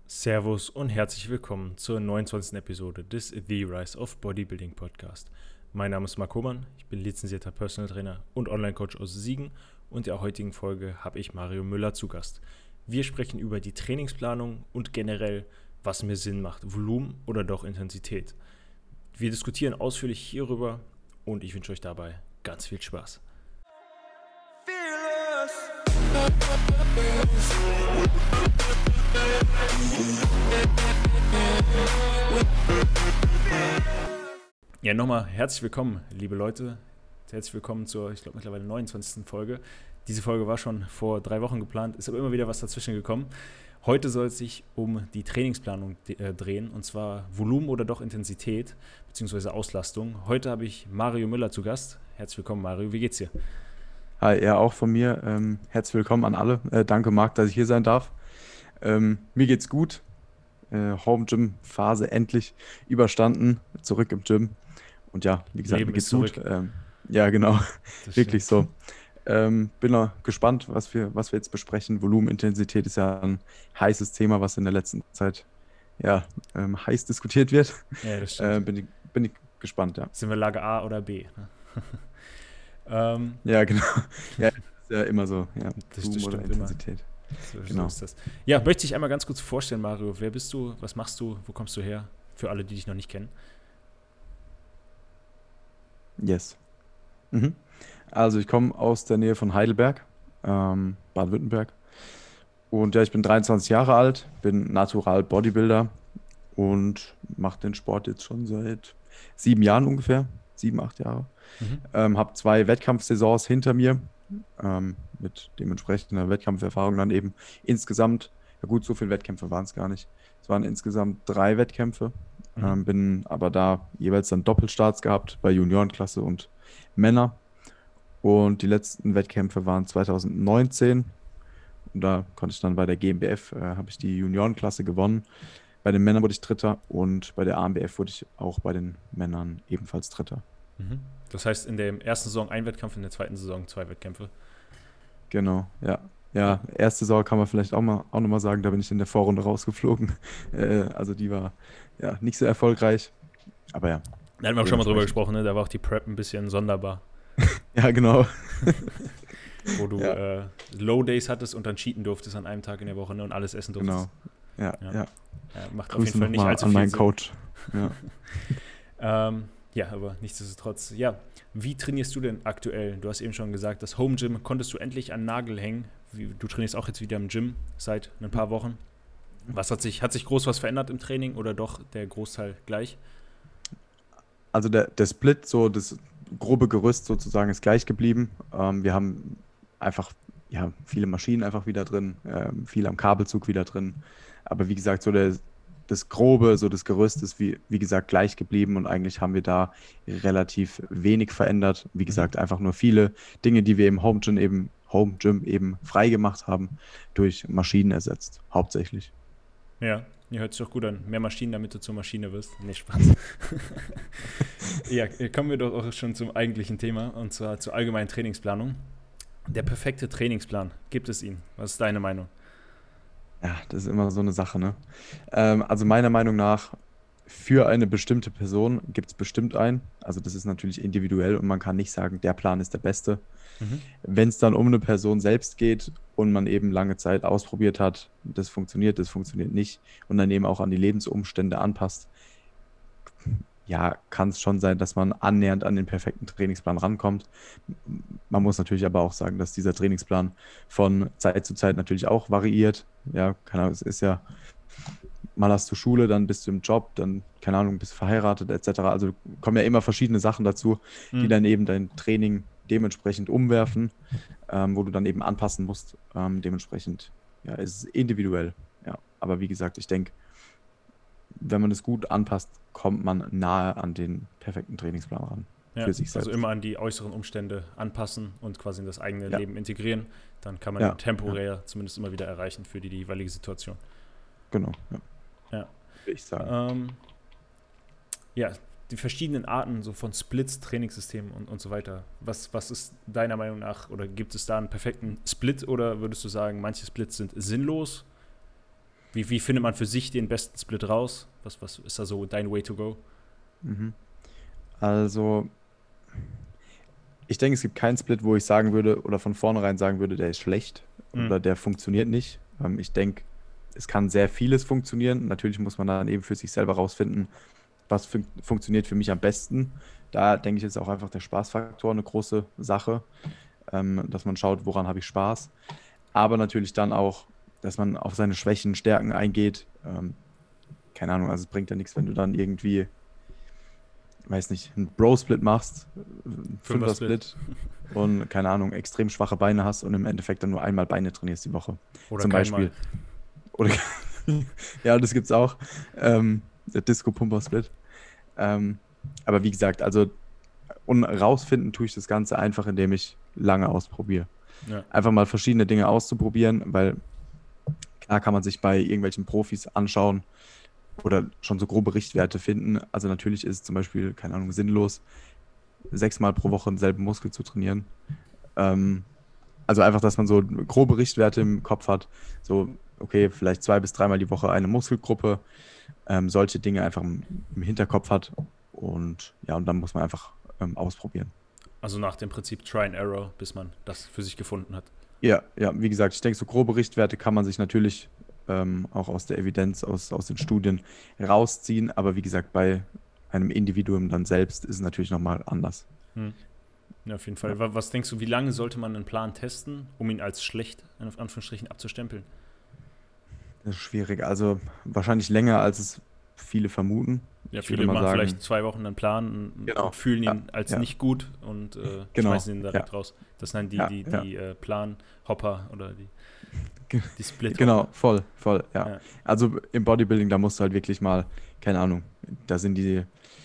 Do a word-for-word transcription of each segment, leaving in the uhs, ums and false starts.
Servus und herzlich willkommen zur neunundzwanzigsten Episode des The Rise of Bodybuilding Podcast. Mein Name ist Marc Hohmann, ich bin lizenzierter Personal Trainer und Online-Coach aus Siegen und in der heutigen Folge habe ich Mario Müller zu Gast. Wir sprechen über die Trainingsplanung und generell, was mehr Sinn macht, Volumen oder doch Intensität. Wir diskutieren ausführlich hierüber und ich wünsche euch dabei ganz viel Spaß. Ja, nochmal herzlich willkommen, liebe Leute. Herzlich willkommen zur, ich glaube, mittlerweile neunundzwanzigsten Folge. Diese Folge war schon vor drei Wochen geplant, ist aber immer wieder was dazwischen gekommen. Heute soll es sich um die Trainingsplanung äh, drehen, und zwar Volumen oder doch Intensität bzw. Auslastung. Heute habe ich Mario Müller zu Gast. Herzlich willkommen, Mario. Wie geht's dir? Hi, ja, auch von mir. Ähm, herzlich willkommen an alle. Äh, danke, Marc, dass ich hier sein darf. Ähm, mir geht's gut. Äh, Home-Gym-Phase endlich überstanden. Zurück im Gym. Und ja, wie gesagt, Leben mir geht's ist zurück. gut. Ähm, ja, genau. Das Wirklich stimmt. so. Ähm, bin noch gespannt, was wir, was wir jetzt besprechen. Volumenintensität ist ja ein heißes Thema, was in der letzten Zeit ja, ähm, heiß diskutiert wird. Ja, das Äh, stimmt. bin ich, bin ich gespannt, ja. Sind wir Lager A oder B? ähm, Ja, genau. Ja, das ist ja immer so. Ja, das, das Volumen oder stimmt immer. Intensität. So, so Genau. ist das. Ja, möchte ich einmal ganz kurz vorstellen, Mario. Wer bist du? Was machst du? Wo kommst du her? Für alle, die dich noch nicht kennen. Yes. Mhm. Also ich komme aus der Nähe von Heidelberg, ähm, Baden-Württemberg. Und ja, ich bin dreiundzwanzig Jahre alt, bin Natural Bodybuilder und mache den Sport jetzt schon seit sieben Jahren ungefähr, sieben, acht Jahre. Mhm. Ähm, habe zwei Wettkampfsaisons hinter mir, ähm, mit dementsprechender Wettkampferfahrung dann eben insgesamt, ja gut, so viele Wettkämpfe waren es gar nicht. Es waren insgesamt drei Wettkämpfe, Mhm. ähm, bin aber da jeweils dann Doppelstarts gehabt bei Juniorenklasse und Männer. Und die letzten Wettkämpfe waren zwanzig neunzehn. Und da konnte ich dann bei der G m B F, äh, habe ich die Juniorenklasse gewonnen. Bei den Männern wurde ich Dritter und bei der A M B F wurde ich auch bei den Männern ebenfalls Dritter. Mhm. Das heißt, in der ersten Saison ein Wettkampf, in der zweiten Saison zwei Wettkämpfe. Genau, ja. Ja, erste Saison kann man vielleicht auch mal auch nochmal sagen, da bin ich in der Vorrunde rausgeflogen. Äh, also die war ja nicht so erfolgreich. Aber ja. Da hatten wir auch schon mal drüber dementsprechend. gesprochen, ne? Da war auch die Prep ein bisschen sonderbar. Ja, genau. Wo du Ja. äh, Low Days hattest und dann cheaten durftest an einem Tag in der Woche, ne? Und alles essen durftest. Genau. Ja, Ja. ja. Ja, macht auf Grüße jeden Fall nicht nochmal allzu an viel meinen Sinn. Coach. Ja. Ähm, ja, aber nichtsdestotrotz. Ja, wie trainierst du denn aktuell? Du hast eben schon gesagt, das Home Gym konntest du endlich an den Nagel hängen. Wie, du trainierst auch jetzt wieder im Gym seit ein paar Wochen. Was hat sich, hat sich groß was verändert im Training oder doch der Großteil gleich? Also der, der Split, so das grobe Gerüst sozusagen ist gleich geblieben. Ähm, wir haben einfach ja, viele Maschinen einfach wieder drin, ähm, viel am Kabelzug wieder drin. Aber wie gesagt, so der, das Grobe, so das Gerüst ist wie, wie gesagt gleich geblieben und eigentlich haben wir da relativ wenig verändert. Wie gesagt, einfach nur viele Dinge, die wir im Home Gym eben, Home Gym eben frei gemacht haben, durch Maschinen ersetzt, hauptsächlich. Ja, ja, hört sich doch gut an. Mehr Maschinen, damit du zur Maschine wirst. Nee, Spaß. Ja, kommen wir doch auch schon zum eigentlichen Thema, und zwar zur allgemeinen Trainingsplanung. Der perfekte Trainingsplan, gibt es ihn? Was ist deine Meinung? Ja, das ist immer so eine Sache, ne? Ähm, also meiner Meinung nach, für eine bestimmte Person gibt es bestimmt einen. Also das ist natürlich individuell und man kann nicht sagen, der Plan ist der beste. Mhm. Wenn es dann um eine Person selbst geht und man eben lange Zeit ausprobiert hat, das funktioniert, das funktioniert nicht und dann eben auch an die Lebensumstände anpasst, ja, kann es schon sein, dass man annähernd an den perfekten Trainingsplan rankommt. Man muss natürlich aber auch sagen, dass dieser Trainingsplan von Zeit zu Zeit natürlich auch variiert. Ja, keine Ahnung, es ist ja, mal hast du Schule, dann bist du im Job, dann, keine Ahnung, bist du verheiratet et cetera. Also kommen ja immer verschiedene Sachen dazu, die Mhm. dann eben dein Training dementsprechend umwerfen, ähm, wo du dann eben anpassen musst. Ähm, dementsprechend, ja, ist es individuell. Ja, aber wie gesagt, ich denke, wenn man es gut anpasst, kommt man nahe an den perfekten Trainingsplan ran. Ja, Für sich also selbst. immer an die äußeren Umstände anpassen und quasi in das eigene Ja. Leben integrieren. Dann kann man Ja, ihn temporär zumindest immer wieder erreichen für die, die jeweilige Situation. Genau. Ja. Ja. Würde ich sagen. Ähm, ja, die verschiedenen Arten so von Splits, Trainingssystemen und, und so weiter. Was, was ist deiner Meinung nach, oder gibt es da einen perfekten Split oder würdest du sagen, manche Splits sind sinnlos? Wie, wie findet man für sich den besten Split raus? Was, was ist da so dein Way to go? Mhm. Also, ich denke, es gibt keinen Split, wo ich sagen würde oder von vornherein sagen würde, der ist schlecht Mhm. oder der funktioniert nicht. Ähm, ich denke, es kann sehr vieles funktionieren. Natürlich muss man dann eben für sich selber rausfinden, was fun funktioniert für mich am besten. Da denke ich, ist auch einfach der Spaßfaktor eine große Sache, ähm, dass man schaut, woran habe ich Spaß. Aber natürlich dann auch, dass man auf seine Schwächen, Stärken eingeht. Ähm, keine Ahnung, also es bringt ja nichts, wenn du dann irgendwie, weiß nicht, einen Bro-Split machst, einen Fünfer-Split. Fünfer-Split und, keine Ahnung, extrem schwache Beine hast und im Endeffekt dann nur einmal Beine trainierst die Woche. Oder Zum kein Mal. Beispiel. Oder ja, das gibt's auch. Ähm, der Disco-Pumper-Split. Ähm, aber wie gesagt, also und rausfinden tue ich das Ganze einfach, indem ich lange ausprobiere. Ja. Einfach mal verschiedene Dinge auszuprobieren, weil klar kann man sich bei irgendwelchen Profis anschauen oder schon so grobe Richtwerte finden. Also natürlich ist es zum Beispiel, keine Ahnung, sinnlos, sechsmal pro Woche denselben Muskel zu trainieren. Ähm, also einfach, dass man so grobe Richtwerte im Kopf hat. So, okay, vielleicht zwei bis dreimal die Woche eine Muskelgruppe. Ähm, solche Dinge einfach im, im Hinterkopf hat. Und ja, und dann muss man einfach ähm, ausprobieren. Also nach dem Prinzip Try and Error, bis man das für sich gefunden hat. Ja, ja, wie gesagt, ich denke, so grobe Richtwerte kann man sich natürlich ähm, auch aus der Evidenz, aus, aus den Studien rausziehen. Aber wie gesagt, bei einem Individuum dann selbst ist es natürlich nochmal anders. Hm. Ja, auf jeden Fall. Ja. Wa- Was denkst du, wie lange sollte man einen Plan testen, um ihn als schlecht, in Anführungsstrichen, abzustempeln? Das ist schwierig. Also wahrscheinlich länger, als es viele vermuten. Ja, Ich würde viele mal machen sagen, vielleicht zwei Wochen einen Plan und, genau. und fühlen Ja, ihn als ja, nicht gut und äh, genau. schmeißen ihn Ja, direkt raus. Das sind die, ja, die, ja. die äh, Plan-Hopper oder die, Ge- die Split-Hopper. Genau, voll, voll, ja. Ja. Also im Bodybuilding, da musst du halt wirklich mal, keine Ahnung, da sind die,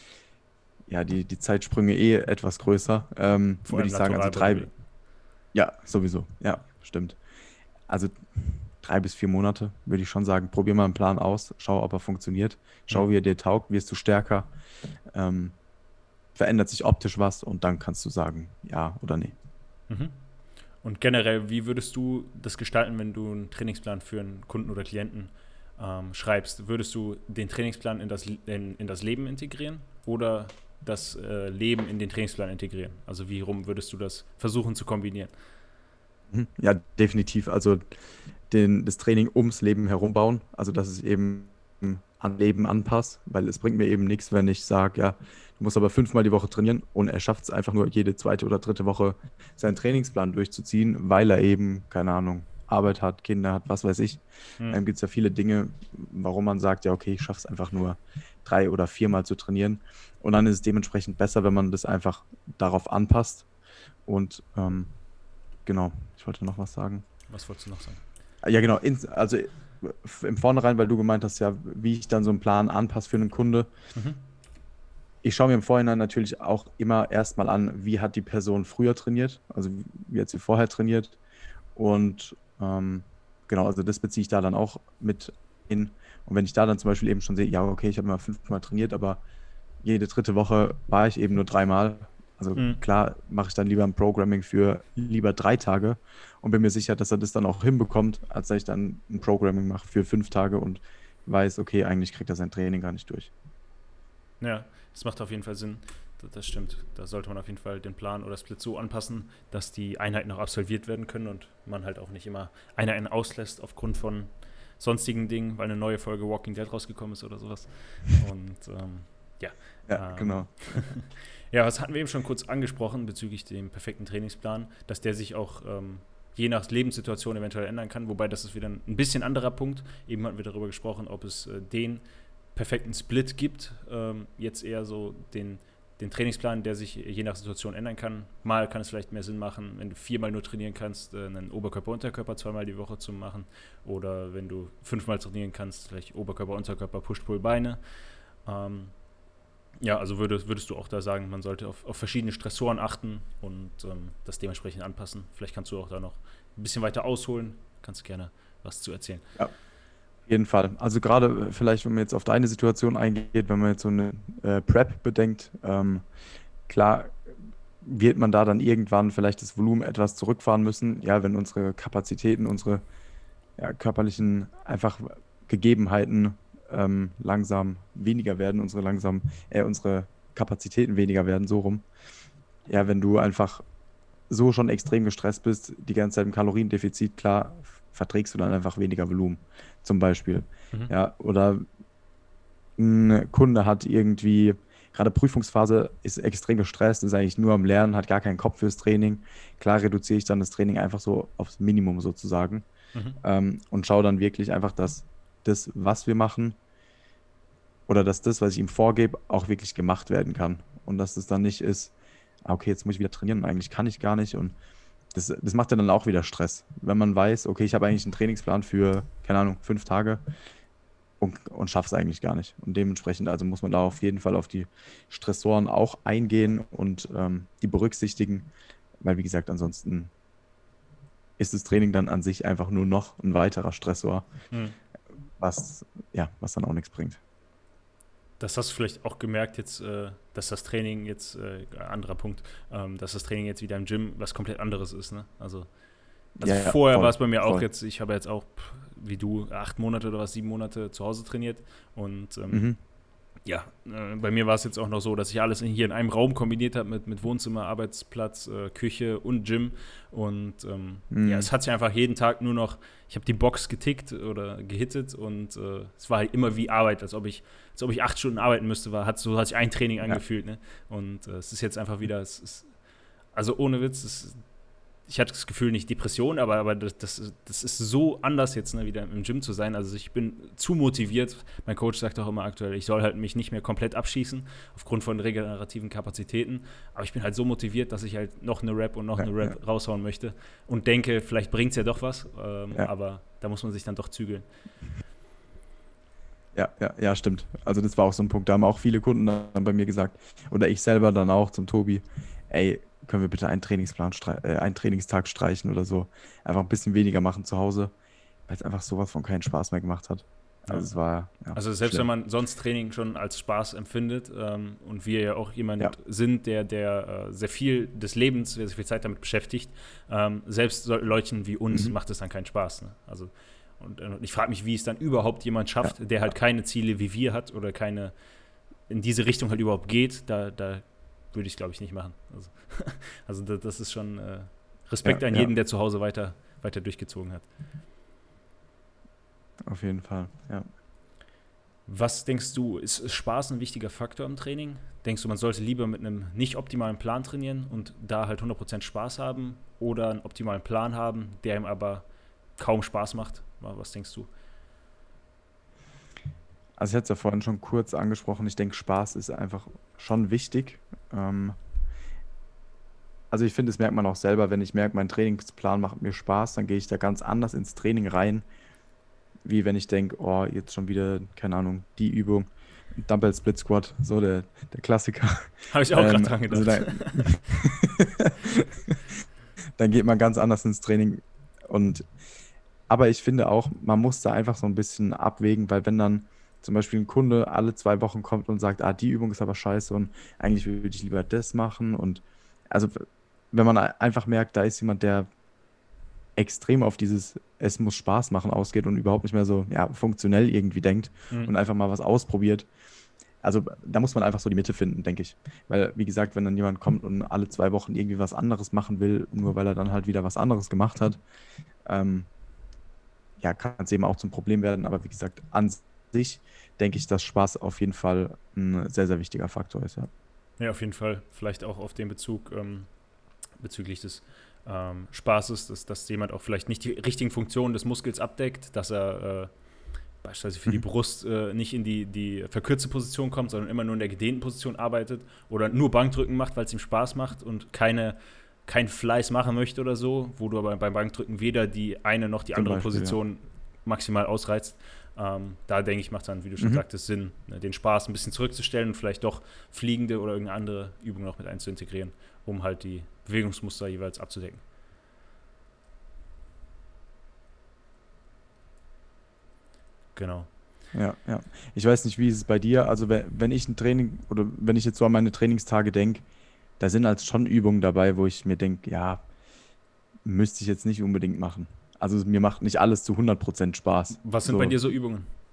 ja, die, die Zeitsprünge eh etwas größer, ähm, Vor würde allem ich sagen. Also Natural drei, Bodybuilding. ja, sowieso, ja, stimmt. Also drei bis vier Monate, würde ich schon sagen. Probier mal einen Plan aus, schau, ob er funktioniert, Hm. schau, wie er dir taugt, wirst du stärker, ähm, verändert sich optisch was und dann kannst du sagen, ja oder nee. Mhm. Und generell, wie würdest du das gestalten, wenn du einen Trainingsplan für einen Kunden oder Klienten ähm, schreibst? Würdest du den Trainingsplan in das, in, in das Leben integrieren oder das äh, Leben in den Trainingsplan integrieren? Also wie rum würdest du das versuchen zu kombinieren? Mhm. Ja, definitiv. Also den, das Training ums Leben herum bauen, also dass es eben an Leben anpasst, weil es bringt mir eben nichts, wenn ich sage, ja, du musst aber fünfmal die Woche trainieren und er schafft es einfach nur jede zweite oder dritte Woche seinen Trainingsplan durchzuziehen, weil er eben, keine Ahnung, Arbeit hat, Kinder hat, was weiß ich. Hm. Ähm, gibt es ja viele Dinge, warum man sagt, ja, okay, ich schaffe es einfach nur drei oder viermal zu trainieren. Und dann ist es dementsprechend besser, wenn man das einfach darauf anpasst. Und ähm, genau, ich wollte noch was sagen. Was wolltest du noch sagen? Ja, genau. ins- Also äh, im Vornherein, weil du gemeint hast, ja, wie ich dann so einen Plan anpasse für einen Kunde. Mhm. Ich schaue mir im Vorhinein natürlich auch immer erstmal an, wie hat die Person früher trainiert, also wie hat sie vorher trainiert. Und ähm, genau, also das beziehe ich da dann auch mit in. Und wenn ich da dann zum Beispiel eben schon sehe, ja, okay, ich habe immer fünfmal trainiert, aber jede dritte Woche war ich eben nur dreimal. Also Hm. klar mache ich dann lieber ein Programming für lieber drei Tage und bin mir sicher, dass er das dann auch hinbekommt, als dass ich dann ein Programming mache für fünf Tage und weiß, okay, eigentlich kriegt er sein Training gar nicht durch. Ja, das macht auf jeden Fall Sinn. Das, das stimmt. Da sollte man auf jeden Fall den Plan oder Split so anpassen, dass die Einheiten auch absolviert werden können und man halt auch nicht immer Einheiten auslässt aufgrund von sonstigen Dingen, weil eine neue Folge Walking Dead rausgekommen ist oder sowas. Und ähm, ja. Ja, ähm, genau. Ja, was hatten wir eben schon kurz angesprochen bezüglich dem perfekten Trainingsplan, dass der sich auch ähm, je nach Lebenssituation eventuell ändern kann, wobei das ist wieder ein bisschen anderer Punkt. Eben hatten wir darüber gesprochen, ob es äh, den perfekten Split gibt, ähm, jetzt eher so den, den Trainingsplan, der sich je nach Situation ändern kann. Mal kann es vielleicht mehr Sinn machen, wenn du viermal nur trainieren kannst, äh, einen Oberkörper-Unterkörper zweimal die Woche zu machen, oder wenn du fünfmal trainieren kannst, vielleicht Oberkörper-Unterkörper, Push-Pull-Beine. Ähm, Ja, also würdest, würdest du auch da sagen, man sollte auf, auf verschiedene Stressoren achten und ähm, das dementsprechend anpassen. Vielleicht kannst du auch da noch ein bisschen weiter ausholen. Kannst gerne was zu erzählen. Ja, auf jeden Fall. Also gerade äh, vielleicht, wenn man jetzt auf deine Situation eingeht, wenn man jetzt so eine äh, Prep bedenkt, ähm, klar wird man da dann irgendwann vielleicht das Volumen etwas zurückfahren müssen. Ja, wenn unsere Kapazitäten, unsere ja, körperlichen einfach Gegebenheiten ähm, langsam weniger werden, unsere langsam, äh, unsere Kapazitäten weniger werden, so rum. Ja, wenn du einfach so schon extrem gestresst bist, die ganze Zeit im Kaloriendefizit, klar, verträgst du dann einfach weniger Volumen, zum Beispiel. Mhm. Ja, oder ein Kunde hat irgendwie, gerade Prüfungsphase, ist extrem gestresst, ist eigentlich nur am Lernen, hat gar keinen Kopf fürs Training. Klar reduziere ich dann das Training einfach so aufs Minimum sozusagen Mhm. ähm, und schaue dann wirklich einfach, dass das, was wir machen, oder dass das, was ich ihm vorgebe, auch wirklich gemacht werden kann. Und dass es dann nicht ist, ah, okay, jetzt muss ich wieder trainieren und eigentlich kann ich gar nicht. Und das, das macht ja dann auch wieder Stress. Wenn man weiß, okay, ich habe eigentlich einen Trainingsplan für, keine Ahnung, fünf Tage und, und schaffe es eigentlich gar nicht. Und dementsprechend, also muss man da auf jeden Fall auf die Stressoren auch eingehen und ähm, die berücksichtigen. Weil, wie gesagt, ansonsten ist das Training dann an sich einfach nur noch ein weiterer Stressor, Mhm. was, ja, was dann auch nichts bringt. Das hast du vielleicht auch gemerkt jetzt, äh, dass das Training jetzt, äh, anderer Punkt, ähm, dass das Training jetzt wieder im Gym was komplett anderes ist, ne? Also, also Ja, ja, vorher voll, war es bei mir auch voll. jetzt, ich habe jetzt auch, pff, wie du, acht Monate oder was, sieben Monate zu Hause trainiert und ähm, Mhm. ja, äh, bei mir war es jetzt auch noch so, dass ich alles in, hier in einem Raum kombiniert habe mit, mit Wohnzimmer, Arbeitsplatz, äh, Küche und Gym. Und ähm, ja, Mhm. es hat sich einfach jeden Tag nur noch, ich habe die Box getickt oder gehittet und äh, es war halt immer wie Arbeit, als ob ich, als ob ich acht Stunden arbeiten müsste, war, hat, so hat sich ein Training Ja, angefühlt. Ne? Und äh, es ist jetzt einfach wieder, es ist, also ohne Witz, es, ich hatte das Gefühl, nicht Depression, aber, aber das, das, das ist so anders jetzt, ne, wieder im Gym zu sein. Also ich bin zu motiviert. Mein Coach sagt auch immer aktuell, ich soll halt mich nicht mehr komplett abschießen, aufgrund von regenerativen Kapazitäten. Aber ich bin halt so motiviert, dass ich halt noch eine Rep und noch ja, eine ja, Rep raushauen möchte und denke, vielleicht bringt es ja doch was. Ähm, ja, aber da muss man sich dann doch zügeln. ja, ja, ja, stimmt. Also das war auch so ein Punkt. Da haben auch viele Kunden dann bei mir gesagt, oder ich selber dann auch zum Tobi, ey, können wir bitte einen Trainingsplan strei- äh, einen Trainingstag streichen oder so. Einfach ein bisschen weniger machen zu Hause, weil es einfach sowas von keinen Spaß mehr gemacht hat. Ja. Also es war, ja, Also selbst wenn schlimm. man sonst Training schon als Spaß empfindet ähm, und wir ja auch Ja. jemand sind, der, der äh, sehr viel des Lebens, sehr viel Zeit damit beschäftigt, ähm, selbst so Leuten wie uns Mhm. macht es dann keinen Spaß. Ne? Also und, äh, ich frage mich, wie es dann überhaupt jemand Ja, schafft, der halt keine Ziele wie wir hat oder keine in diese Richtung halt überhaupt geht. Da, da würde ich, glaube ich, nicht machen. Also, also das, das ist schon äh, Respekt ja, an ja, jeden, der zu Hause weiter, weiter durchgezogen hat. auf jeden Fall. Ja. Was denkst du, ist Spaß ein wichtiger Faktor im Training? Denkst du, man sollte lieber mit einem nicht optimalen Plan trainieren und da halt hundert Prozent Spaß haben oder einen optimalen Plan haben, der ihm aber kaum Spaß macht? Was denkst du? Also ich hatte es ja vorhin schon kurz angesprochen. Ich denke, Spaß ist einfach schon wichtig. Ähm, also ich finde, das merkt man auch selber, wenn ich merke, mein Trainingsplan macht mir Spaß, dann gehe ich da ganz anders ins Training rein, wie wenn ich denke, oh, jetzt schon wieder, keine Ahnung, die Übung, Dumbbell Split Squat, so der, der Klassiker. Habe ich auch gerade Ähm, dran also gedacht. da, dann geht man ganz anders ins Training. Und aber ich finde auch, man muss da einfach so ein bisschen abwägen, weil wenn dann zum Beispiel ein Kunde alle zwei Wochen kommt und sagt, ah, die Übung ist aber scheiße und eigentlich würde ich lieber das machen. Und also wenn man einfach merkt, da ist jemand, der extrem auf dieses es muss Spaß machen ausgeht und überhaupt nicht mehr so ja, funktionell irgendwie denkt Mhm. und einfach mal was ausprobiert. Also da muss man einfach so die Mitte finden, denke ich. Weil, wie gesagt, wenn dann jemand kommt und alle zwei Wochen irgendwie was anderes machen will, nur weil er dann halt wieder was anderes gemacht hat, ähm, ja, kann es eben auch zum Problem werden. Aber wie gesagt, an sich denke ich, dass Spaß auf jeden Fall ein sehr, sehr wichtiger Faktor ist. Ja, Ja, auf jeden Fall. Vielleicht auch auf den Bezug ähm, bezüglich des ähm, Spaßes, dass, dass jemand auch vielleicht nicht die richtigen Funktionen des Muskels abdeckt, dass er äh, beispielsweise für die mhm. Brust äh, nicht in die, die verkürzte Position kommt, sondern immer nur in der gedehnten Position arbeitet oder nur Bankdrücken macht, weil es ihm Spaß macht und keine, kein Fleiß machen möchte oder so, wo du aber beim Bankdrücken weder die eine noch die Zum andere Beispiel, ja. Position maximal ausreizt. Ähm, da denke ich, macht dann, wie du schon Mhm. sagtest, Sinn, ne, den Spaß ein bisschen zurückzustellen und vielleicht doch fliegende oder irgendeine andere Übung noch mit einzuintegrieren, um halt die Bewegungsmuster jeweils abzudecken. Genau. Ja, ja. Ich weiß nicht, wie ist es bei dir? Also, we- wenn ich ein Training oder wenn ich jetzt so an meine Trainingstage denke, da sind halt schon Übungen dabei, wo ich mir denke, ja, müsste ich jetzt nicht unbedingt machen. Also, mir macht nicht alles zu hundert Prozent Spaß. Was sind bei So, dir so Übungen?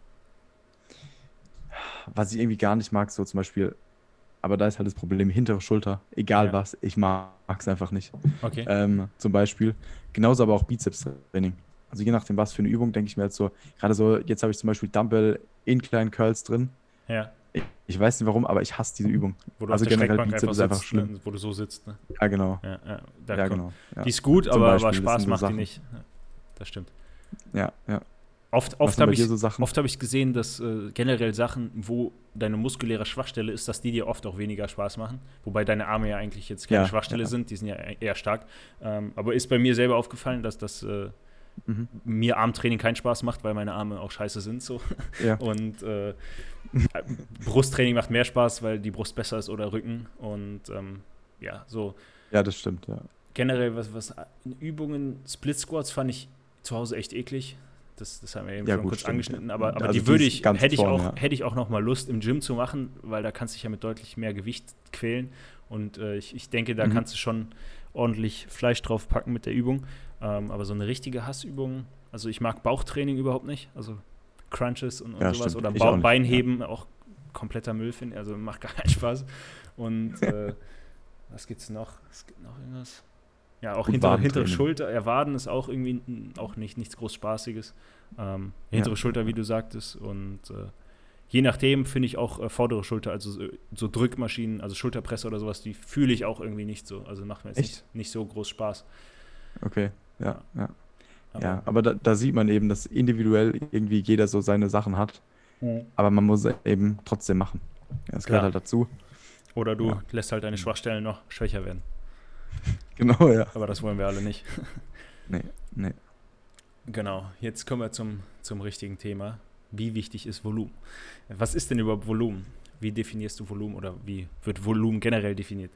was ich irgendwie gar nicht mag, so zum Beispiel, aber da ist halt das Problem, hintere Schulter, egal Ja. was, ich mag es einfach nicht. Okay. Ähm, zum Beispiel. Genauso aber auch Bizeps-Training. Also je nachdem, was für eine Übung, denke ich mir jetzt so, gerade so, jetzt habe ich zum Beispiel Dumbbell Incline Curls drin. Ja. Ich, ich weiß nicht warum, aber ich hasse diese Übung. Wo du Also auf der generell Streckbank Bizeps einfach ist einfach sitzt, schlimm. ne? Wo du so sitzt. Ne? Ja, genau. Ja, ja, da Ja, kommt- genau. Ja. Die ist gut, Zum aber, aber Beispiel, das Spaß sind so macht die Sachen. nicht. Ja, das stimmt. Ja, ja. Oft, Was oft sind habe bei dir ich, so Sachen? oft hab ich gesehen, dass äh, generell Sachen, wo deine muskuläre Schwachstelle ist, dass die dir oft auch weniger Spaß machen. Wobei deine Arme ja eigentlich jetzt keine Ja, Schwachstelle ja. sind, die sind ja eher stark. Ähm, aber ist bei mir selber aufgefallen, dass das äh, Mhm. mir Armtraining keinen Spaß macht, weil meine Arme auch scheiße sind. So. Ja. Und äh, Brusttraining macht mehr Spaß, weil die Brust besser ist oder Rücken. Und ähm, ja, so Ja, das stimmt, ja. generell, was, was Übungen, Split Squats fand ich zu Hause echt eklig. Das, das haben wir eben Ja, schon gut, kurz stimmt, angeschnitten, ja. aber, aber Also die die würde ist ich, ganz hätte ich vorne, auch, ja. hätte ich auch noch mal Lust im Gym zu machen, weil da kannst du dich ja mit deutlich mehr Gewicht quälen. Und äh, ich, ich denke, da Mhm. kannst du schon ordentlich Fleisch drauf packen mit der Übung. Ähm, aber so eine richtige Hassübung, also ich mag Bauchtraining überhaupt nicht, also Crunches und, und Ja, sowas stimmt. oder Ich ba auch nicht, Beinheben, auch kompletter Müll, finde ich, also macht gar keinen Spaß. Und äh, was gibt's noch? Es gibt noch irgendwas. Ja, auch Gut, hintere, hintere Wadentraining. Schulter, ja, Waden ist auch irgendwie n- auch nicht, nichts groß Spaßiges. Ähm, hintere Ja. Schulter, wie du sagtest. Und äh, je nachdem finde ich auch äh, vordere Schulter, also so, so Drückmaschinen, also Schulterpresse oder sowas, die fühle ich auch irgendwie nicht so. Also macht mir jetzt Echt? nicht, nicht so groß Spaß. Okay, ja, ja. Aber, Ja, aber da, da sieht man eben, dass individuell irgendwie jeder so seine Sachen hat, aber man muss es eben trotzdem machen. Ja, das Klar. gehört halt dazu. Oder du Ja. lässt halt deine Schwachstellen noch schwächer werden. Genau, ja. Aber das wollen wir alle nicht. Nee, nee. Genau, jetzt kommen wir zum, zum richtigen Thema. Wie wichtig ist Volumen? Was ist denn überhaupt Volumen? Wie definierst du Volumen oder wie wird Volumen generell definiert?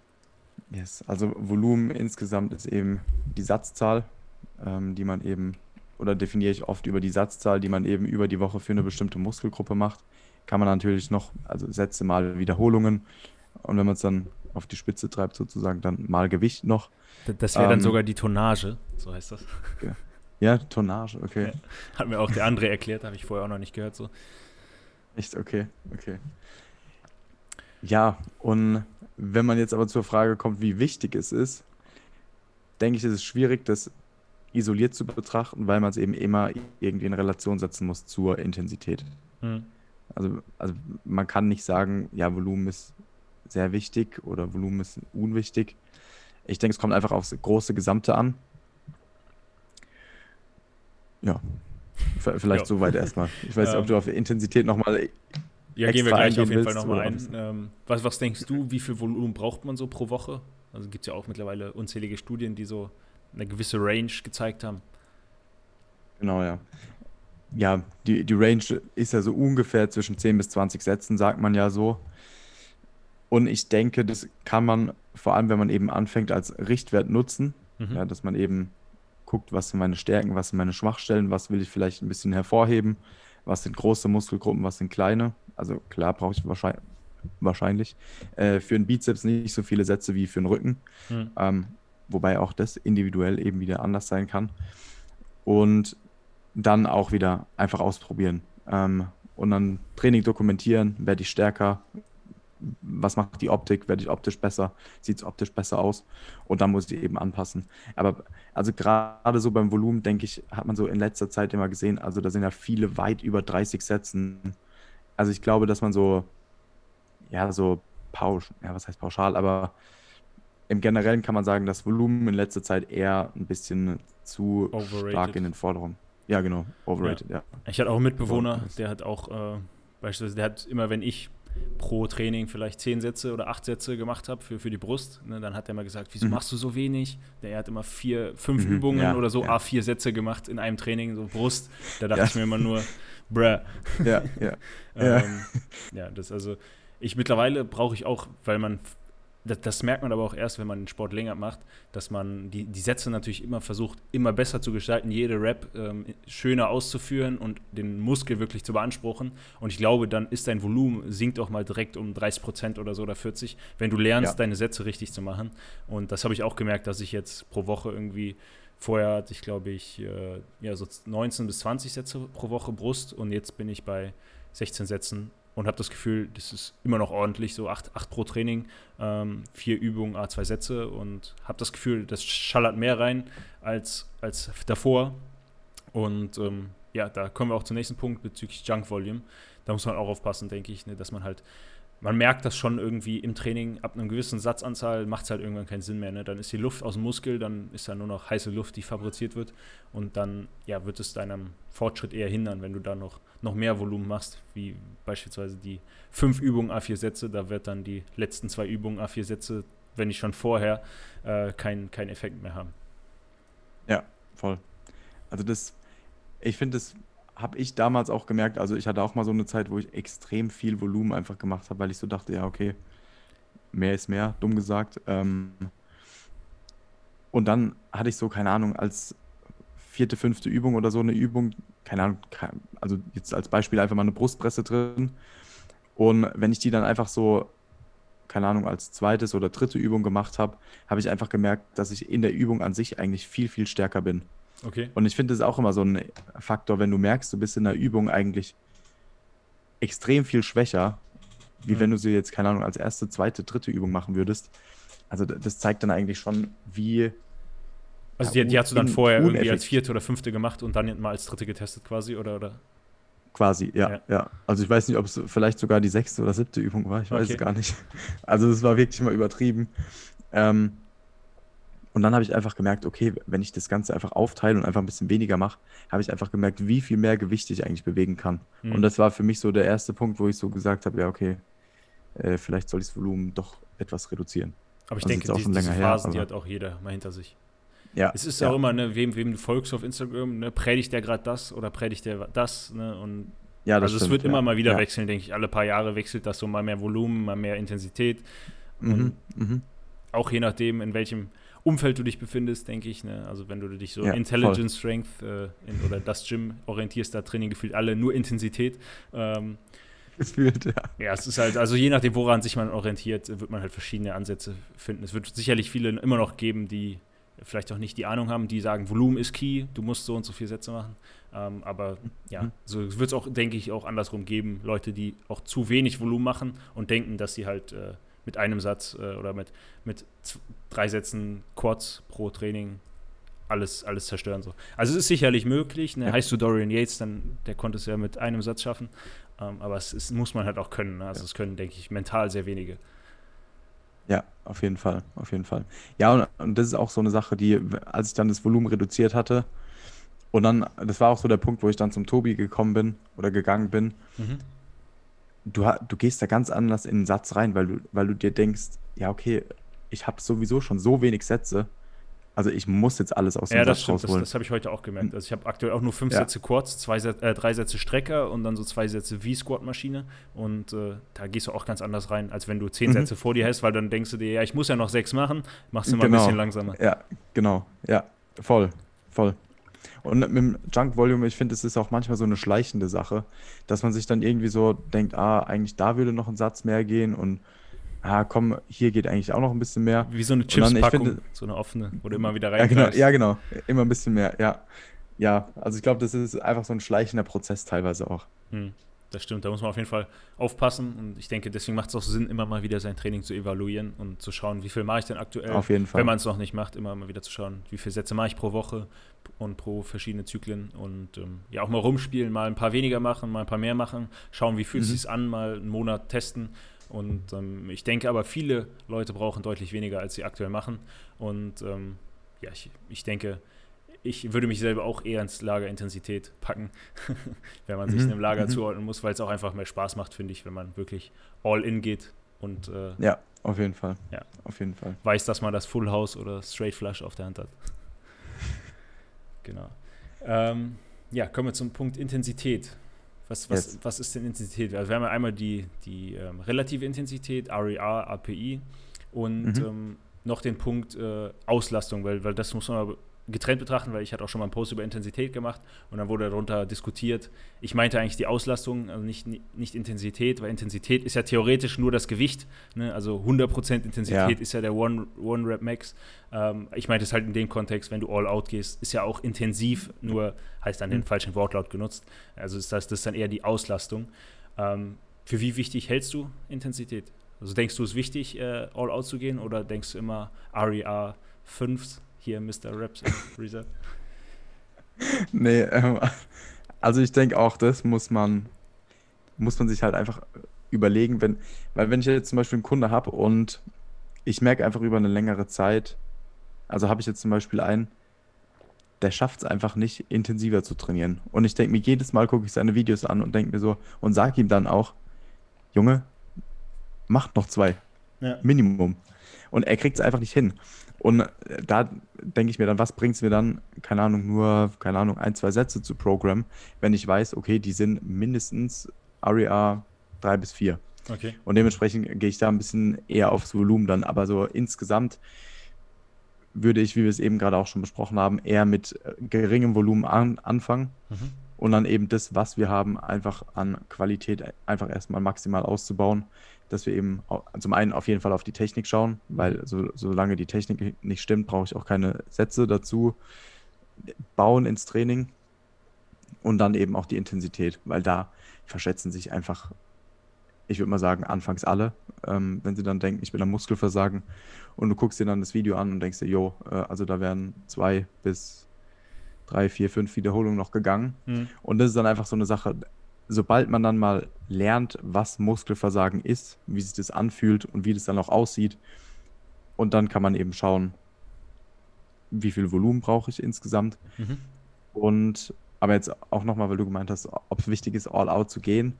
Yes. Also Volumen insgesamt ist eben die Satzzahl, ähm, die man eben, oder definiere ich oft über die Satzzahl, die man eben über die Woche für eine bestimmte Muskelgruppe macht. Kann man natürlich noch, also Sätze mal Wiederholungen und wenn man es dann auf die Spitze treibt sozusagen, dann mal Gewicht noch. D- Das wäre dann Ähm, sogar die Tonnage, so heißt das. Ja, Tonnage, okay. Ja. Hat mir auch der andere erklärt, habe ich vorher auch noch nicht gehört. So. Echt, okay, okay. Ja, und wenn man jetzt aber zur Frage kommt, wie wichtig es ist, denke ich, ist es schwierig, das isoliert zu betrachten, weil man es eben immer irgendwie in Relation setzen muss zur Intensität. Hm. Also, also man kann nicht sagen, ja, Volumen ist sehr wichtig oder Volumen ist unwichtig. Ich denke, es kommt einfach aufs große Gesamte an. Ja, v- vielleicht Ja. soweit erstmal. Ich weiß nicht, ob Ähm, du auf Intensität nochmal. Ja, gehen wir Extra gleich auf eingehen jeden Fall willst, nochmal oder ein. was? Ähm, was, was denkst du, wie viel Volumen braucht man so pro Woche? Also gibt es ja auch mittlerweile unzählige Studien, die so eine gewisse Range gezeigt haben. Genau, ja. Ja, die, die Range ist ja so ungefähr zwischen zehn bis zwanzig Sätzen, sagt man ja so. Und ich denke, das kann man, vor allem wenn man eben anfängt, als Richtwert nutzen. Mhm. Ja, dass man eben guckt, was sind meine Stärken, was sind meine Schwachstellen, was will ich vielleicht ein bisschen hervorheben, was sind große Muskelgruppen, was sind kleine. Also klar brauche ich wahrscheinlich, wahrscheinlich äh, für einen Bizeps nicht so viele Sätze wie für einen Rücken. Hm. Ähm, wobei auch das individuell eben wieder anders sein kann. Und dann auch wieder einfach ausprobieren. Ähm, und dann Training dokumentieren, werde ich stärker, was macht die Optik, werde ich optisch besser, sieht es optisch besser aus und dann muss ich eben anpassen. Aber also gerade so beim Volumen, denke ich, hat man so in letzter Zeit immer gesehen, also da sind ja viele weit über dreißig Sätzen. Also ich glaube, dass man so, ja, so pauschal, ja, was heißt pauschal, aber im Generellen kann man sagen, dass Volumen in letzter Zeit eher ein bisschen zu Overrated. stark in den Vordergrund. Ja, genau, overrated, ja. Ich hatte auch einen Mitbewohner, Geworden ist. der hat auch, äh, beispielsweise, der hat immer, wenn ich pro Training vielleicht zehn Sätze oder acht Sätze gemacht habe für, für die Brust, ne, dann hat er mal gesagt, wieso Mhm. machst du so wenig? Der hat immer vier, fünf Mhm, Übungen ja, oder so, ja. A vier Sätze gemacht in einem Training, so Brust. Da dachte Ja. ich mir immer nur, bruh. Ja, ja. Ja. Ähm, ja, das also, ich mittlerweile brauche ich auch, weil man, das, das merkt man aber auch erst, wenn man den Sport länger macht, dass man die, die Sätze natürlich immer versucht, immer besser zu gestalten, jede Rep ähm, schöner auszuführen und den Muskel wirklich zu beanspruchen. Und ich glaube, dann ist dein Volumen, sinkt auch mal direkt um dreißig Prozent oder so oder vierzig, wenn du lernst, Ja. deine Sätze richtig zu machen. Und das habe ich auch gemerkt, dass ich jetzt pro Woche irgendwie, vorher hatte ich, glaube ich, äh, ja, so neunzehn bis zwanzig Sätze pro Woche Brust und jetzt bin ich bei sechzehn Sätzen und habe das Gefühl, das ist immer noch ordentlich, so acht, acht pro Training, ähm, vier Übungen, a zwei Sätze und habe das Gefühl, das schallert mehr rein als, als davor. Und ähm, ja, da kommen wir auch zum nächsten Punkt bezüglich Junk Volume. Da muss man auch aufpassen, denke ich, ne, dass man halt, man merkt das schon irgendwie im Training, ab einer gewissen Satzanzahl macht es halt irgendwann keinen Sinn mehr. Ne? Dann ist die Luft aus dem Muskel, dann ist da nur noch heiße Luft, die fabriziert wird und dann ja, wird es deinem Fortschritt eher hindern, wenn du da noch, noch mehr Volumen machst, wie beispielsweise die fünf Übungen a vier Sätze, da wird dann die letzten zwei Übungen a vier Sätze, wenn nicht schon vorher, äh, keinen kein Effekt mehr haben. Ja, voll. Also das, ich finde, das habe ich damals auch gemerkt. Also ich hatte auch mal so eine Zeit, wo ich extrem viel Volumen einfach gemacht habe, weil ich so dachte, ja, okay, mehr ist mehr, dumm gesagt. Ähm, und dann hatte ich so, keine Ahnung, als vierte, fünfte Übung oder so eine Übung, keine Ahnung, ke- also jetzt als Beispiel einfach mal eine Brustpresse drin. Und wenn ich die dann einfach so, keine Ahnung, als zweites oder dritte Übung gemacht habe, habe ich einfach gemerkt, dass ich in der Übung an sich eigentlich viel, viel stärker bin. Okay. Und ich finde, das ist auch immer so ein Faktor, wenn du merkst, du bist in der Übung eigentlich extrem viel schwächer, wie Mhm. wenn du sie jetzt, keine Ahnung, als erste, zweite, dritte Übung machen würdest. Also d- das zeigt dann eigentlich schon, wie Also ja, die, die hast du dann un- vorher irgendwie als uneffektiv- vierte oder fünfte gemacht und dann mal als dritte getestet quasi, oder? oder? quasi, ja, Ja. ja. Also ich weiß nicht, ob es vielleicht sogar die sechste oder siebte Übung war, ich weiß Okay. es gar nicht. Also es war wirklich mal übertrieben. Ähm, und dann habe ich einfach gemerkt, okay, wenn ich das Ganze einfach aufteile und einfach ein bisschen weniger mache, habe ich einfach gemerkt, wie viel mehr Gewicht ich eigentlich bewegen kann. Mhm. Und das war für mich so der erste Punkt, wo ich so gesagt habe, ja, okay, äh, vielleicht soll ich das Volumen doch etwas reduzieren. Aber ich Also denke, jetzt auch die, schon diese länger her, Phasen, die aber- hat auch jeder mal hinter sich. Ja, Es ist ja, auch immer, ne, wem, wem du folgst auf Instagram, ne, predigt der gerade das oder predigt der das, ne, und ja, das also es stimmt, wird ja. immer mal wieder ja. wechseln, denke ich. Alle paar Jahre wechselt das so, mal mehr Volumen, mal mehr Intensität. Mhm, Und mhm. auch je nachdem, in welchem Umfeld du dich befindest, denke ich. Ne? Also wenn du dich so Ja, Intelligence Strength äh, in, oder das Gym orientierst, da trainieren gefühlt alle nur Intensität. Ähm, Gefühlt, ja. ja, es ist halt, also je nachdem, woran sich man orientiert, wird man halt verschiedene Ansätze finden. Es wird sicherlich viele immer noch geben, die vielleicht auch nicht die Ahnung haben, die sagen, Volumen ist key, du musst so und so viele Sätze machen. Ähm, aber ja, Mhm. so wird es auch, denke ich, auch andersrum geben. Leute, die auch zu wenig Volumen machen und denken, dass sie halt äh, mit einem Satz äh, oder mit, mit z- drei Sätzen Quads pro Training alles, alles zerstören. So. Also es ist sicherlich möglich. Ne? Ja. Heißt du Dorian Yates, dann der konnte es ja mit einem Satz schaffen. Ähm, aber es ist, muss man halt auch können. Ne? Also Ja. es können, denke ich, mental sehr wenige. Ja, auf jeden Fall, auf jeden Fall. Ja, und, und das ist auch so eine Sache, die, als ich dann das Volumen reduziert hatte, und dann, das war auch so der Punkt, wo ich dann zum Tobi gekommen bin oder gegangen bin, Mhm. du, ha- du gehst da ganz anders in den Satz rein, weil du, weil du dir denkst, ja, okay, ich habe sowieso schon so wenig Sätze, also ich muss jetzt alles aus dem Ja, das Satz stimmt. Das, rausholen. das habe ich heute auch gemerkt. Also ich habe aktuell auch nur fünf Ja. Sätze Quads, zwei, Sä- äh, drei Sätze Strecker und dann so zwei Sätze V-Squat-Maschine. Und äh, da gehst du auch ganz anders rein, als wenn du zehn Mhm. Sätze vor dir hast, weil dann denkst du dir, ja, ich muss ja noch sechs machen, machst du mal ein Genau. bisschen langsamer. Ja, genau. Ja, voll, voll. Und mit dem Junk Volume, ich finde, es ist auch manchmal so eine schleichende Sache, dass man sich dann irgendwie so denkt, ah, eigentlich da würde noch ein Satz mehr gehen und ah, komm, hier geht eigentlich auch noch ein bisschen mehr. Wie so eine Und dann, ich Chips-Packung, finde, so eine offene, wo du immer wieder ja genau, reingreifst. ja genau, immer ein bisschen mehr, ja. Ja, also ich glaube, das ist einfach so ein schleichender Prozess teilweise auch. Hm, das stimmt, da muss man auf jeden Fall aufpassen. Und ich denke, deswegen macht es auch Sinn, immer mal wieder sein Training zu evaluieren und zu schauen, wie viel mache ich denn aktuell. Auf jeden Fall. Wenn man es noch nicht macht, immer mal wieder zu schauen, wie viele Sätze mache ich pro Woche und pro verschiedene Zyklen. Und ähm, ja, auch mal rumspielen, mal ein paar weniger machen, mal ein paar mehr machen, schauen, wie fühlt es Mhm. sich an, mal einen Monat testen. Und ähm, ich denke aber, viele Leute brauchen deutlich weniger, als sie aktuell machen. Und ähm, ja, ich, ich denke, ich würde mich selber auch eher ins Lager Intensität packen, wenn man sich Mhm, einem Lager mhm. zuordnen muss, weil es auch einfach mehr Spaß macht, finde ich, wenn man wirklich all in geht und äh, Ja, auf jeden Fall. Ja. Auf jeden Fall. weiß, dass man das Full House oder Straight Flush auf der Hand hat. Genau. Ähm, ja, kommen wir zum Punkt Intensität. Was, was, Yes. was ist denn Intensität? Also wir haben ja einmal die, die ähm, relative Intensität, R E R, A P I und Mhm. ähm, noch den Punkt äh, Auslastung, weil, weil das muss man aber getrennt betrachten, weil ich hatte auch schon mal einen Post über Intensität gemacht und dann wurde darunter diskutiert. Ich meinte eigentlich die Auslastung, also nicht, nicht Intensität, weil Intensität ist ja theoretisch nur das Gewicht, ne? Also hundert Prozent Intensität Ja. ist ja der One, One Rep Max. Ähm, ich meinte es halt in dem Kontext, wenn du all out gehst, ist ja auch intensiv, nur heißt dann den Mhm. falschen Wortlaut genutzt. Also ist das, das ist dann eher die Auslastung. Ähm, Für wie wichtig hältst du Intensität? Also denkst du, es ist wichtig, äh, all out zu gehen oder denkst du immer R E R fünf, hier Mister Reps in Reserve? Nee, ähm, also ich denke auch, das muss man, muss man sich halt einfach überlegen, wenn, weil wenn ich jetzt zum Beispiel einen Kunde habe und ich merke einfach über eine längere Zeit, also habe ich jetzt zum Beispiel einen, der schafft es einfach nicht, intensiver zu trainieren. Und ich denke mir, jedes Mal gucke ich seine Videos an und denke mir so und sage ihm dann auch, Junge, mach noch zwei, Ja. Minimum. Und er kriegt es einfach nicht hin. Und äh, da denke ich mir dann, was bringt es mir dann, keine Ahnung, nur, keine Ahnung, ein, zwei Sätze zu programmen, wenn ich weiß, okay, die sind mindestens R E R drei bis vier. Okay. Und dementsprechend gehe ich da ein bisschen eher aufs Volumen dann. Aber so insgesamt würde ich, wie wir es eben gerade auch schon besprochen haben, eher mit äh, geringem Volumen an, anfangen Mhm. und dann eben das, was wir haben, einfach an Qualität einfach erstmal maximal auszubauen, dass wir eben au- zum einen auf jeden Fall auf die Technik schauen, weil so, solange die Technik nicht stimmt, brauche ich auch keine Sätze dazu bauen ins Training und dann eben auch die Intensität, weil da verschätzen sich einfach, ich würde mal sagen, anfangs alle, ähm, wenn sie dann denken, ich bin am Muskelversagen und du guckst dir dann das Video an und denkst dir, jo, äh, also da wären zwei bis drei, vier, fünf Wiederholungen noch gegangen. Mhm. Und das ist dann einfach so eine Sache, sobald man dann mal lernt, was Muskelversagen ist, wie sich das anfühlt und wie das dann auch aussieht, und dann kann man eben schauen, wie viel Volumen brauche ich insgesamt. Mhm. Und aber jetzt auch nochmal, weil du gemeint hast, ob es wichtig ist, all out zu gehen.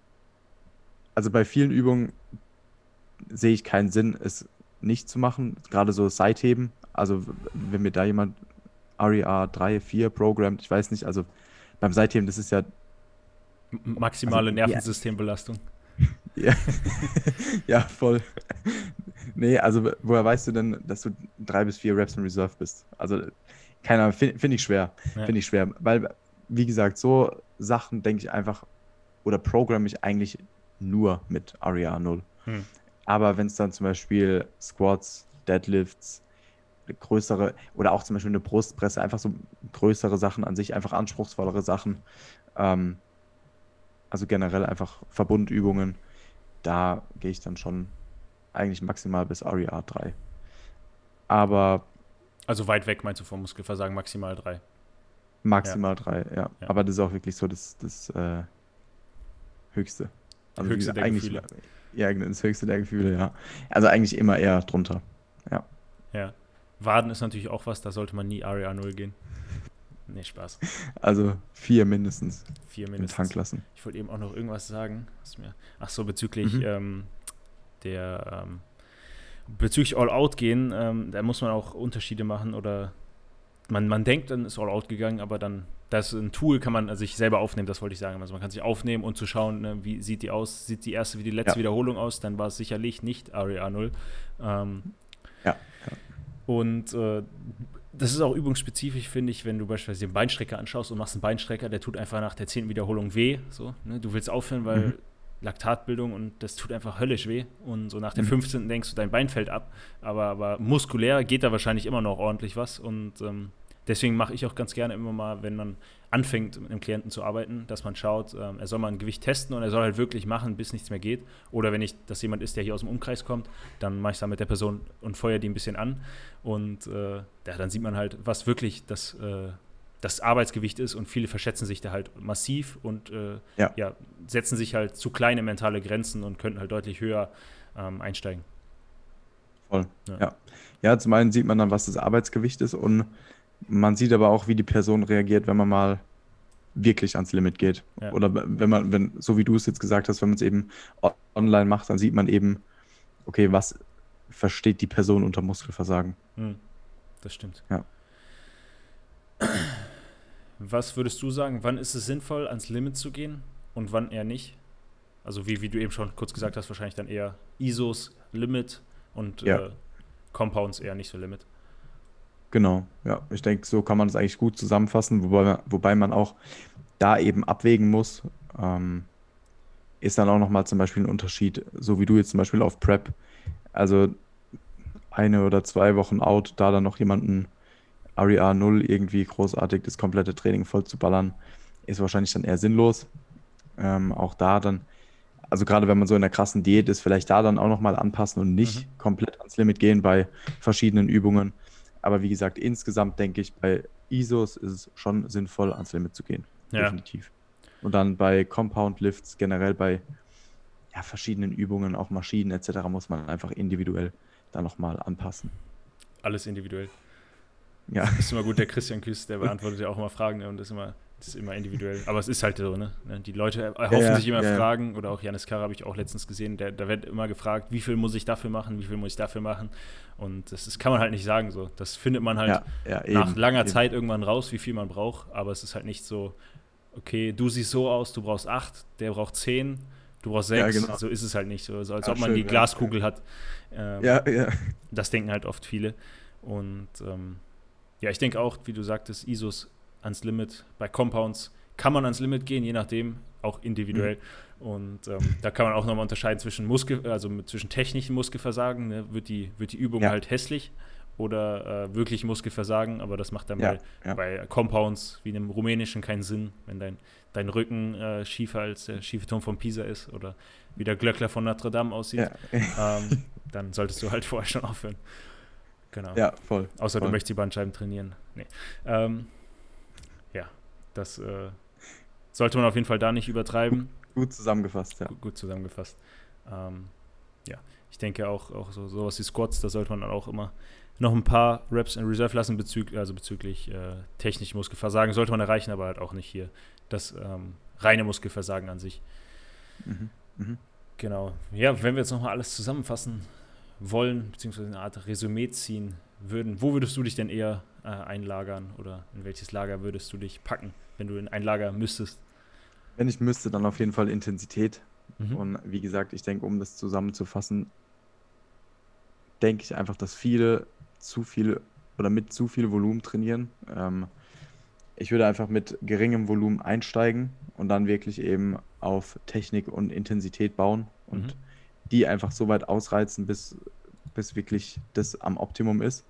Also bei vielen Übungen sehe ich keinen Sinn, es nicht zu machen, gerade so Seitheben. Also wenn mir da jemand R E R drei, vier programmt, ich weiß nicht, also beim Seitheben, das ist ja, M- also Maximale ja, Nervensystembelastung. ja, ja, voll. Nee, also woher weißt du denn, dass du drei bis vier Reps in Reserve bist? Also, keine Ahnung, finde find ich schwer. Ja. Finde ich schwer. Weil, wie gesagt, so Sachen denke ich einfach oder programme ich eigentlich nur mit R E R null. Hm. Aber wenn es dann zum Beispiel Squats, Deadlifts, größere oder auch zum Beispiel eine Brustpresse, einfach so größere Sachen an sich, einfach anspruchsvollere Sachen, ähm, also generell einfach Verbundübungen, da gehe ich dann schon eigentlich maximal bis R E R drei. Aber Also weit weg meinst du vom Muskelversagen, maximal drei. maximal drei, ja. Ja. Aber das ist auch wirklich so das, das äh, Höchste. Also wie Höchste gesagt, der eigentlich, Gefühle. ja, das Höchste der Gefühle, ja. Also eigentlich immer eher drunter. Ja. Ja. Waden ist natürlich auch was, da sollte man nie R E R null gehen. Nee, Spaß. Also vier mindestens Vier im mindestens. Tank lassen. Ich wollte eben auch noch irgendwas sagen. Was mir, ach so, bezüglich Mhm. ähm, der ähm, bezüglich All-Out gehen, ähm, da muss man auch Unterschiede machen oder man, man denkt, dann ist All-Out gegangen, aber dann, das ist ein Tool, kann man sich selber aufnehmen, das wollte ich sagen. Also man kann sich aufnehmen und zu schauen, ne, wie sieht die aus, sieht die erste wie die letzte Ja. Wiederholung aus, dann war es sicherlich nicht R E R null. Ähm, Ja. Und äh, das ist auch übungsspezifisch, finde ich, wenn du beispielsweise den Beinstrecker anschaust und machst einen Beinstrecker, der tut einfach nach der zehnten Wiederholung weh. So, ne? Du willst aufhören, weil Mhm. Laktatbildung und das tut einfach höllisch weh. Und so nach der Mhm. fünfzehnten denkst du, dein Bein fällt ab. Aber, aber muskulär geht da wahrscheinlich immer noch ordentlich was. Und ähm, deswegen mache ich auch ganz gerne immer mal, wenn man anfängt, mit einem Klienten zu arbeiten, dass man schaut, ähm, er soll mal ein Gewicht testen und er soll halt wirklich machen, bis nichts mehr geht. Oder wenn ich, das jemand ist, der hier aus dem Umkreis kommt, dann mache ich es da mit der Person und feuere die ein bisschen an. Und äh, ja, dann sieht man halt, was wirklich das, äh, das Arbeitsgewicht ist. Und viele verschätzen sich da halt massiv und äh, Ja. ja, setzen sich halt zu kleine mentale Grenzen und könnten halt deutlich höher ähm, einsteigen. Voll. Ja. Ja. Ja, zum einen sieht man dann, was das Arbeitsgewicht ist, und man sieht aber auch, wie die Person reagiert, wenn man mal wirklich ans Limit geht. Ja. Oder wenn man, wenn, so wie du es jetzt gesagt hast, wenn man es eben o- online macht, dann sieht man eben, okay, was versteht die Person unter Muskelversagen. Hm, das stimmt. Ja. Was würdest du sagen, wann ist es sinnvoll, ans Limit zu gehen und wann eher nicht? Also wie, wie du eben schon kurz gesagt hast, wahrscheinlich dann eher I S Os Limit und Ja. äh, Compounds eher nicht so Limit. Genau, ja. Ich denke, so kann man es eigentlich gut zusammenfassen, wobei, wobei man auch da eben abwägen muss. Ähm, ist dann auch nochmal zum Beispiel ein Unterschied, so wie du jetzt zum Beispiel auf Prep, also eine oder zwei Wochen out, da dann noch jemanden R E R null irgendwie großartig das komplette Training voll zu ballern, ist wahrscheinlich dann eher sinnlos. Ähm, auch da dann also gerade wenn man so in einer krassen Diät ist, vielleicht da dann auch nochmal anpassen und nicht Mhm. komplett ans Limit gehen bei verschiedenen Übungen. Aber wie gesagt, insgesamt denke ich, bei I S Os ist es schon sinnvoll, ans Limit zu gehen. Ja, Definitiv. Und dann bei Compound Lifts, generell bei ja, verschiedenen Übungen, auch Maschinen et cetera, muss man einfach individuell da nochmal anpassen. alles individuell. Ja, Ist immer gut, der Christian Küss, der beantwortet ja auch immer Fragen, ne, und das ist immer, das ist immer individuell. Aber es ist halt so, ne? Die Leute ja, erhoffen ja, sich immer ja, ja. Fragen, oder auch Janis Karre habe ich auch letztens gesehen, der, da wird immer gefragt, wie viel muss ich dafür machen, wie viel muss ich dafür machen. Und das, das kann man halt nicht sagen so. Das findet man halt Ja, ja, nach eben, langer eben. Zeit irgendwann raus, wie viel man braucht. Aber es ist halt nicht so, okay, du siehst so aus, du brauchst acht, der braucht zehn, du brauchst Ja, sechs. genau. So ist es halt nicht so. So als Ja, ob man schön, die ja, Glaskugel hat. Ähm, ja, ja. Das denken halt oft viele. Und ähm, ja, ich denke auch, wie du sagtest, I S Os ans Limit. Bei Compounds kann man ans Limit gehen, je nachdem, auch individuell. Mhm. Und ähm, da kann man auch nochmal unterscheiden zwischen Muskel, also mit, zwischen technischem Muskelversagen, ne? wird, die, wird die Übung Ja, halt hässlich oder äh, wirklich Muskelversagen, aber das macht dann ja, bei, ja. bei Compounds wie einem rumänischen keinen Sinn, wenn dein, dein Rücken äh, schiefer als der schiefe Turm von Pisa ist oder wie der Glöckler von Notre Dame aussieht, Ja, ähm, dann solltest du halt vorher schon aufhören. Genau. ja, voll, Außer du voll. möchtest die Bandscheiben trainieren. Nee. Ähm, ja, das äh, sollte man auf jeden Fall da nicht übertreiben. Gut zusammengefasst, ja. Gut, gut zusammengefasst. Ähm, ja, ich denke auch, auch so sowas wie Squats, da sollte man dann auch immer noch ein paar Reps in Reserve lassen, bezüglich, also bezüglich äh, technischem Muskelversagen. Sollte man erreichen, aber halt auch nicht hier das ähm, reine Muskelversagen an sich. Mhm. Mhm. Genau. Ja, wenn wir jetzt nochmal alles zusammenfassen wollen, beziehungsweise eine Art Resümee ziehen würden, wo würdest du dich denn eher äh, einlagern oder in welches Lager würdest du dich packen, wenn du in ein Lager müsstest? Wenn ich müsste, dann auf jeden Fall Intensität. Mhm. Und wie gesagt, ich denke, um das zusammenzufassen, denke ich einfach, dass viele zu viel oder mit zu viel Volumen trainieren. Ähm, ich würde einfach mit geringem Volumen einsteigen und dann wirklich eben auf Technik und Intensität bauen Mhm. und die einfach so weit ausreizen, bis, bis wirklich das am Optimum ist.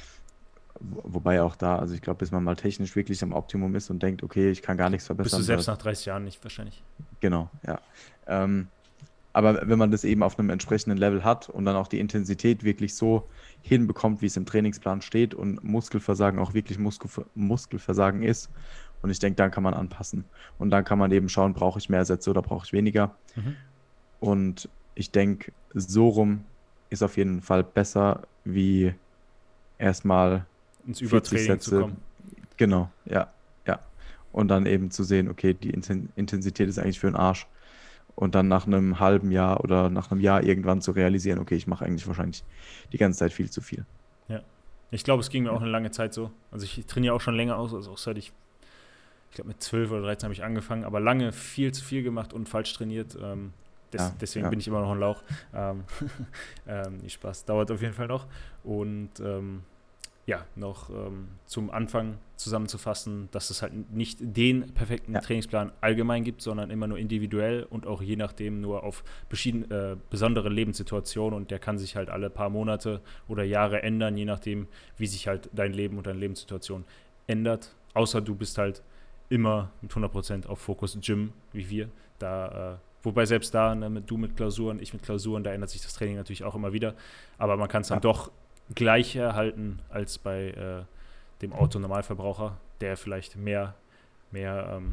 Wo- Wobei auch da, also ich glaube, bis man mal technisch wirklich am Optimum ist und denkt, okay, ich kann gar nichts Bist du verbessern, da, selbst nach dreißig Jahren nicht wahrscheinlich. genau, ja. Ähm, aber wenn man das eben auf einem entsprechenden Level hat und dann auch die Intensität wirklich so hinbekommt, wie es im Trainingsplan steht und Muskelversagen auch wirklich Muskel, Muskelversagen ist, und ich denke, dann kann man anpassen. Und dann kann man eben schauen, brauche ich mehr Sätze oder brauche ich weniger. Mhm. Und ich denke, so rum ist auf jeden Fall besser, wie erstmal Ins vierzig Übertraining zu Sätze. kommen. Genau, ja, ja. Und dann eben zu sehen, okay, die Inten- Intensität ist eigentlich für den Arsch. Und dann nach einem halben Jahr oder nach einem Jahr irgendwann zu realisieren, okay, ich mache eigentlich wahrscheinlich die ganze Zeit viel zu viel. Ja. Ich glaube, es ging mir Ja, auch eine lange Zeit so. Also ich trainiere auch schon länger aus, also auch seit ich, ich glaube mit zwölf oder dreizehn habe ich angefangen, aber lange viel zu viel gemacht und falsch trainiert. Ähm, des, ja, deswegen ja. bin ich immer noch ein Lauch. Ähm, ähm, nicht Spaß, dauert auf jeden Fall noch. Und ähm, ja, noch ähm, zum Anfang zusammenzufassen, dass es halt nicht den perfekten Ja, Trainingsplan allgemein gibt, sondern immer nur individuell und auch je nachdem nur auf verschiedene, äh, besondere Lebenssituationen, und der kann sich halt alle paar Monate oder Jahre ändern, je nachdem, wie sich halt dein Leben und deine Lebenssituation ändert. Außer du bist halt immer mit hundert Prozent auf Fokus Gym, wie wir. Da, äh, wobei selbst da, ne, mit, du mit Klausuren, ich mit Klausuren, da ändert sich das Training natürlich auch immer wieder. Aber man kann es dann ja, doch gleicher halten als bei äh, dem Autonormalverbraucher, der vielleicht mehr, mehr ähm,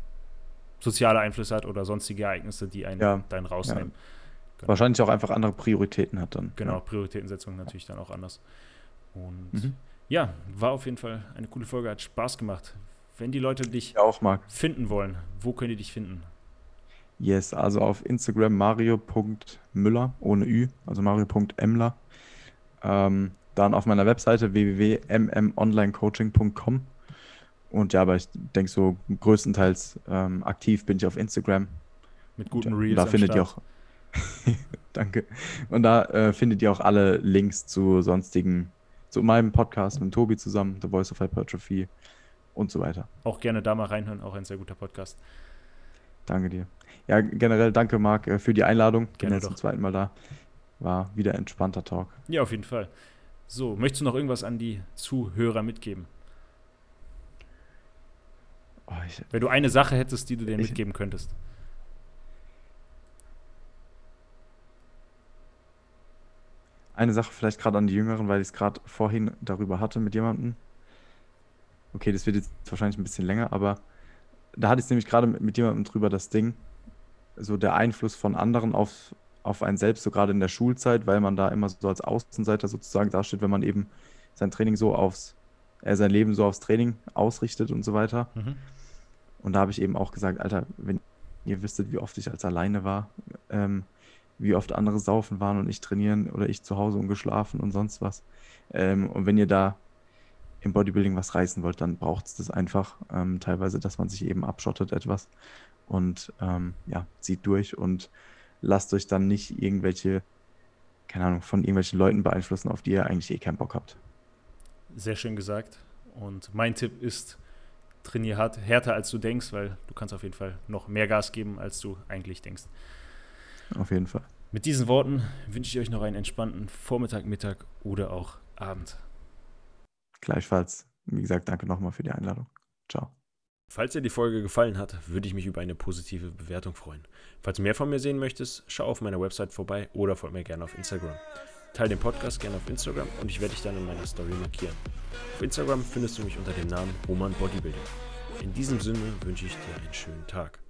soziale Einflüsse hat oder sonstige Ereignisse, die einen ja, dann ja. rausnehmen. Genau, Wahrscheinlich auch einfach andere Prioritäten hat dann. genau, Ja. Prioritätensetzung natürlich dann auch anders. Und Mhm. ja, war auf jeden Fall eine coole Folge, hat Spaß gemacht. Wenn die Leute dich Ja, auch Marc. finden wollen, wo können die dich finden? Yes, also auf Instagram mario.müller ohne Ü, also mario.emler. Ähm, dann auf meiner Webseite w w w punkt m m online coaching punkt com. Und ja, aber ich denke so größtenteils ähm, aktiv bin ich auf Instagram. Mit Und ja, guten und Reels da am findet ihr Start. auch, danke. Und da äh, findet ihr auch alle Links zu sonstigen, zu meinem Podcast mit Tobi zusammen, The Voice of Hypertrophy und so weiter. Auch gerne da mal reinhören, auch ein sehr guter Podcast. Danke dir. Ja, generell danke, Marc, äh, für die Einladung. Bin Gerne jetzt zum doch. zweiten Mal da. War wieder entspannter Talk. Ja, auf jeden Fall. So, möchtest du noch irgendwas an die Zuhörer mitgeben? Oh, ich, Wenn du eine Sache hättest, die du denen ich, mitgeben könntest. eine Sache vielleicht gerade an die Jüngeren, weil ich es gerade vorhin darüber hatte mit jemandem. Okay, das wird jetzt wahrscheinlich ein bisschen länger, aber da hatte ich es nämlich gerade mit, mit jemandem drüber, das Ding, so der Einfluss von anderen auf, auf einen selbst, so gerade in der Schulzeit, weil man da immer so als Außenseiter sozusagen dasteht, wenn man eben sein Training so aufs, äh, sein Leben so aufs Training ausrichtet und so weiter. Mhm. Und da habe ich eben auch gesagt, Alter, wenn ihr wüsstet, wie oft ich als alleine war, ähm, wie oft andere saufen waren und ich trainieren oder ich zu Hause ungeschlafen und sonst was. Ähm, und wenn ihr da im Bodybuilding was reißen wollt, dann braucht es das einfach. Ähm, teilweise, dass man sich eben abschottet etwas und ähm, ja, zieht durch und lasst euch dann nicht irgendwelche, keine Ahnung, von irgendwelchen Leuten beeinflussen, auf die ihr eigentlich eh keinen Bock habt. Sehr schön gesagt. Und mein Tipp ist, trainier hart, härter als du denkst, weil du kannst auf jeden Fall noch mehr Gas geben, als du eigentlich denkst. Auf jeden Fall. Mit diesen Worten wünsche ich euch noch einen entspannten Vormittag, Mittag oder auch Abend. Gleichfalls, wie gesagt, danke nochmal für die Einladung. Ciao. Falls dir die Folge gefallen hat, würde ich mich über eine positive Bewertung freuen. Falls du mehr von mir sehen möchtest, schau auf meiner Website vorbei oder folg mir gerne auf Instagram. Teile den Podcast gerne auf Instagram und ich werde dich dann in meiner Story markieren. Auf Instagram findest du mich unter dem Namen Roman Bodybuilding. In diesem Sinne wünsche ich dir einen schönen Tag.